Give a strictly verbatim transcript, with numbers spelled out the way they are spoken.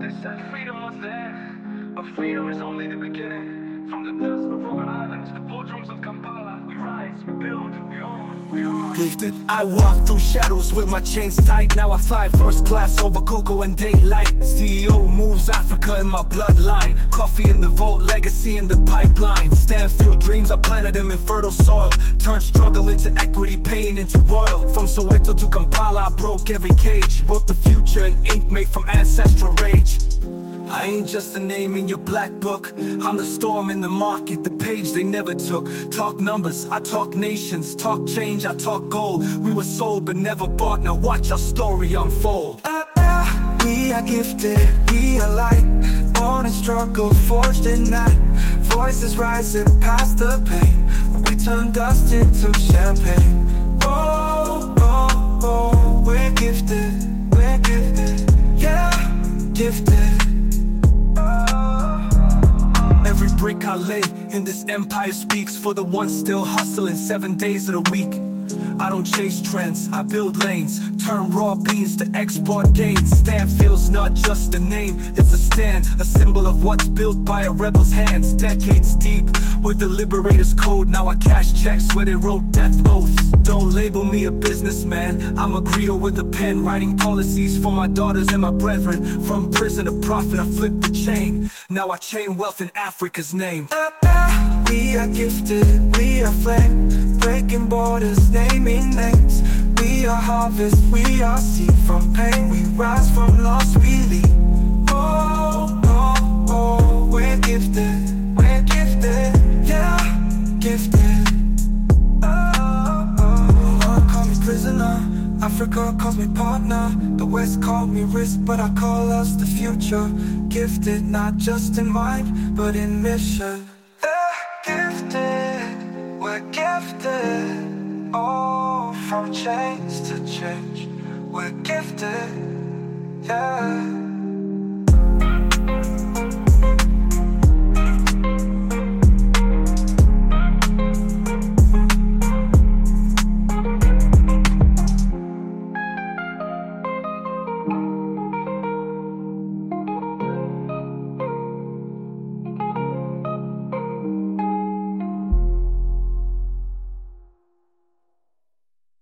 They said freedom was there, but freedom is only the beginning. From the dust of Robben Island to the boardrooms of Kampala, we rise, we build, we own, we are Gifted. I walk through shadows with my chains tight. Now I fly first class over cocoa and daylight. C E O moves Africa in my bloodline. Coffee in the vault, legacy in the pipeline. Stanfield dreams, I planted them in fertile soil. Turned struggle into equity, pain into royal. From Soweto to Kampala, I broke every cage. Wrote the future in ink made from ancestral rage. I ain't just a name in your black book. I'm the storm in the market, the page they never took. Talk numbers, I talk nations. Talk change, I talk gold. We were sold but never bought. Now watch our story unfold. uh, uh, We are gifted, we are light. Born in struggle, forged in night. Voices rising past the pain. We turn dust into champagne. Oh, oh, oh, we're gifted, we're gifted. Yeah, gifted. Every brick I lay in this empire speaks for the ones still hustling seven days of the week. I don't chase trends, I build lanes. Turn raw beans to export gains. Stanfield's not just a name, it's a stand. A symbol of what's built by a rebel's hands. Decades deep with the liberator's code. Now I cash checks where they wrote death oaths. Don't label me a businessman, I'm a griot with a pen. Writing policies for my daughters and my brethren. From prison to profit I flipped the chain. Now I chain wealth in Africa's name. uh, uh, We are gifted, we are flame. Breaking borders, naming names. We are harvest, we are seed from pain. We rise from loss, we lead. Oh, oh, oh, we're gifted, we're gifted. Yeah, gifted. Oh, oh, oh, call me prisoner, Africa calls me partner. The West called me risk, but I call us the future. Gifted, not just in mind, but in mission. Gifted, we're gifted. Oh, from change to change, we're gifted, yeah.